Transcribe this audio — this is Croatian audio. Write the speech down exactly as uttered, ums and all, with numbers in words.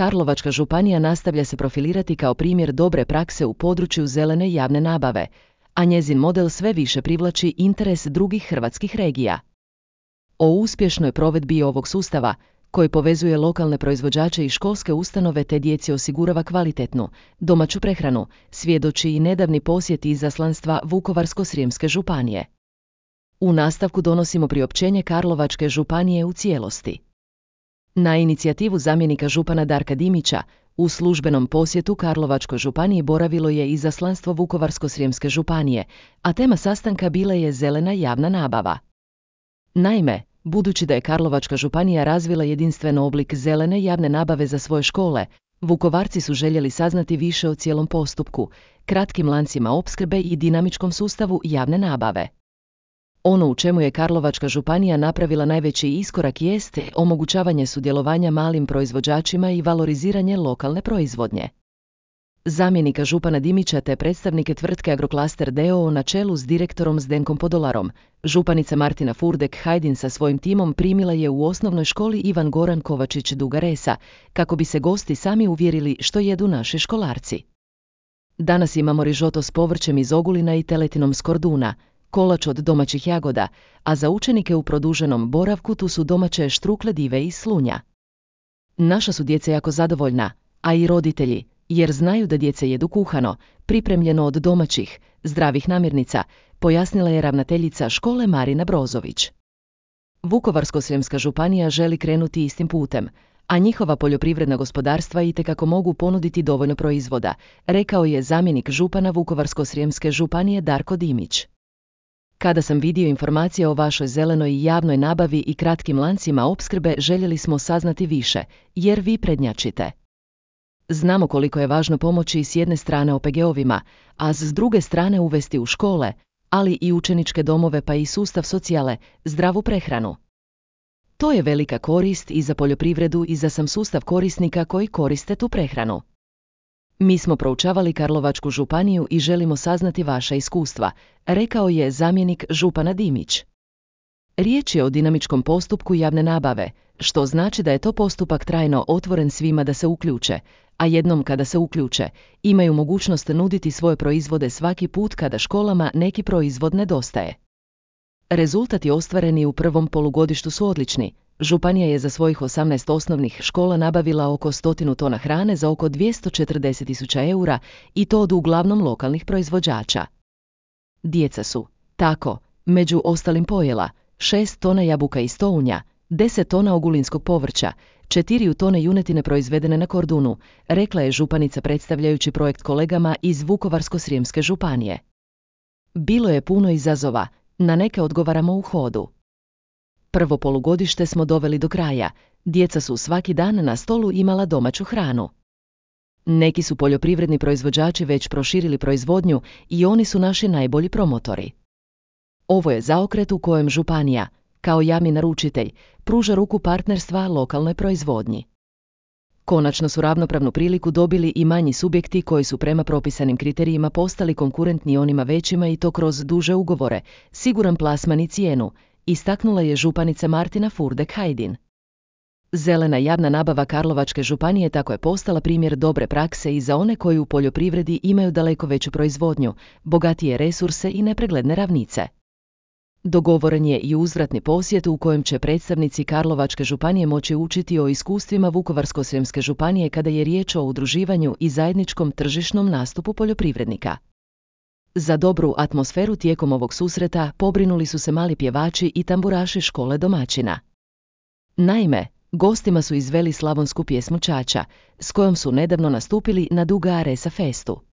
Karlovačka županija nastavlja se profilirati kao primjer dobre prakse u području zelene javne nabave, a njezin model sve više privlači interes drugih hrvatskih regija. O uspješnoj provedbi ovog sustava, koji povezuje lokalne proizvođače i školske ustanove te djeci osigurava kvalitetnu, domaću prehranu, svjedoči i nedavni posjet izaslanstva Vukovarsko-srijemske županije. U nastavku donosimo priopćenje Karlovačke županije u cijelosti. Na inicijativu zamjenika župana Darka Dimića, u službenom posjetu Karlovačkoj županiji boravilo je izaslanstvo Vukovarsko-srijemske županije, a tema sastanka bila je zelena javna nabava. Naime, budući da je Karlovačka županija razvila jedinstven oblik zelene javne nabave za svoje škole, Vukovarci su željeli saznati više o cijelom postupku, kratkim lancima opskrbe i dinamičkom sustavu javne nabave. Ono u čemu je Karlovačka županija napravila najveći iskorak jeste omogućavanje sudjelovanja malim proizvođačima i valoriziranje lokalne proizvodnje. Zamjenika župana Dimića te predstavnike tvrtke Agroklaster d o o na čelu s direktorom Zdenkom Podolarom, županica Martina Furdek-Hajdin sa svojim timom primila je u osnovnoj školi Ivan Goran Kovačić Duga Resa, kako bi se gosti sami uvjerili što jedu naši školarci. Danas imamo rižoto s povrćem iz Ogulina i teletinom s Korduna, kolač od domaćih jagoda, a za učenike u produženom boravku tu su domaće štrukle dive iz Slunja. Naša su djeca jako zadovoljna, a i roditelji, jer znaju da djeca jedu kuhano, pripremljeno od domaćih, zdravih namirnica, pojasnila je ravnateljica škole Marina Brozović. Vukovarsko-srijemska županija želi krenuti istim putem, a njihova poljoprivredna gospodarstva itekako mogu ponuditi dovoljno proizvoda, rekao je zamjenik župana Vukovarsko-srijemske županije Darko Dimić. Kada sam vidio informacije o vašoj zelenoj i javnoj nabavi i kratkim lancima opskrbe, željeli smo saznati više, jer vi prednjačite. Znamo koliko je važno pomoći s jedne strane o pe ge ovima, a s druge strane uvesti u škole, ali i učeničke domove pa i sustav socijale, zdravu prehranu. To je velika korist i za poljoprivredu i za sam sustav korisnika koji koriste tu prehranu. Mi smo proučavali Karlovačku županiju i želimo saznati vaša iskustva, rekao je zamjenik župana Dimić. Riječ je o dinamičkom postupku javne nabave, što znači da je to postupak trajno otvoren svima da se uključe, a jednom kada se uključe, imaju mogućnost nuditi svoje proizvode svaki put kada školama neki proizvod nedostaje. Rezultati ostvareni u prvom polugodištu su odlični. Županija je za svojih osamnaest osnovnih škola nabavila oko stotinu tona hrane za oko dvjesto četrdeset tisuća eura i to od uglavnom lokalnih proizvođača. Djeca su, tako, među ostalim pojela šest tona jabuka iz Tounja, deset tona ogulinskog povrća, četiri tone junetine proizvedene na Kordunu, rekla je županica predstavljajući projekt kolegama iz Vukovarsko-srijemske županije. Bilo je puno izazova, na neke odgovaramo u hodu. Prvo polugodište smo doveli do kraja, djeca su svaki dan na stolu imala domaću hranu. Neki su poljoprivredni proizvođači već proširili proizvodnju i oni su naši najbolji promotori. Ovo je zaokret u kojem županija, kao javni naručitelj, pruža ruku partnerstva lokalnoj proizvodnji. Konačno su ravnopravnu priliku dobili i manji subjekti koji su prema propisanim kriterijima postali konkurentni onima većima i to kroz duže ugovore, siguran plasman i cijenu, istaknula je županica Martina Furdek-Hajdin. Zelena javna nabava Karlovačke županije tako je postala primjer dobre prakse i za one koji u poljoprivredi imaju daleko veću proizvodnju, bogatije resurse i nepregledne ravnice. Dogovoren je i uzvratni posjet u kojem će predstavnici Karlovačke županije moći učiti o iskustvima Vukovarsko-srijemske županije kada je riječ o udruživanju i zajedničkom tržišnom nastupu poljoprivrednika. Za dobru atmosferu tijekom ovog susreta pobrinuli su se mali pjevači i tamburaši škole domaćina. Naime, gostima su izveli slavonsku pjesmu Čača, s kojom su nedavno nastupili na Duga Resa festu.